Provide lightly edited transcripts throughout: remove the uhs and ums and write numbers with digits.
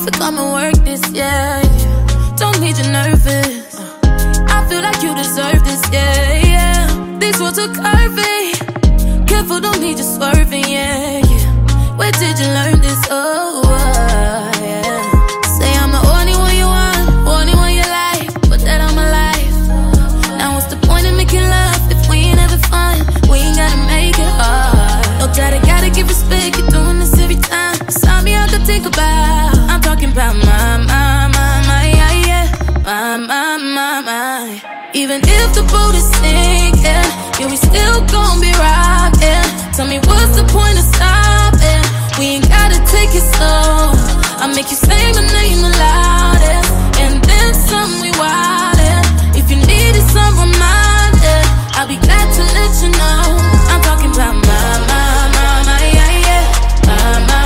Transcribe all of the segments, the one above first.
So come and work this, yeah. Don't need you nervous. I feel like you deserve this, yeah. These words are curvy. Careful, don't need you swerving, yeah. Where did you learn this? Oh, yeah. Say I'm the only one you want, only one you like, but that I'm alive. Now what's the point in making love if we ain't having fun? We ain't gotta make it hard. No doubt I gotta give respect, you're doing this every time. Something I could think about. I'm talking about my, yeah, yeah. My. Even if the boat is sinking, yeah, we still gon' be rockin'. Tell me what's the point of stopping? We ain't gotta take it slow. I'll make you say my name the loudest, and then some we wildin'. If you needed some reminding, I'll be glad to let you know. I'm talking about my, yeah, yeah. My.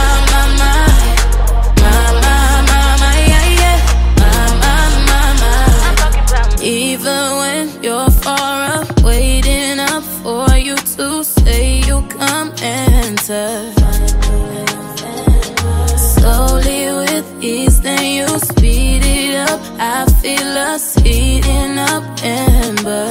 Even when you're far up, waiting up for you to say you come enter. Slowly with ease, then you speed it up. I feel us heating up ember.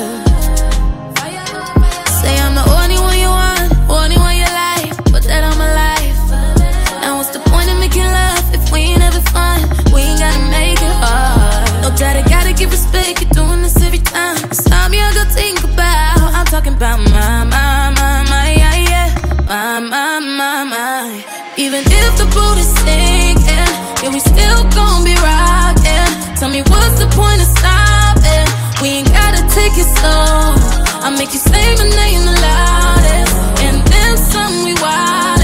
Say I'm the only one you want, only one you like, but that I'm alive. Now what's the point of making love if we ain't having fun? We ain't gotta make it hard. No doubt I gotta give respect, you're doing this every time. It's time I gotta think about. I'm talking about my, yeah, yeah. My. Even if the boat is sinking, yeah, we still gon' be rockin'. Tell me what's the point of stopping? We ain't gotta take it slow. I'll make you say my name the loudest, and then some we wild.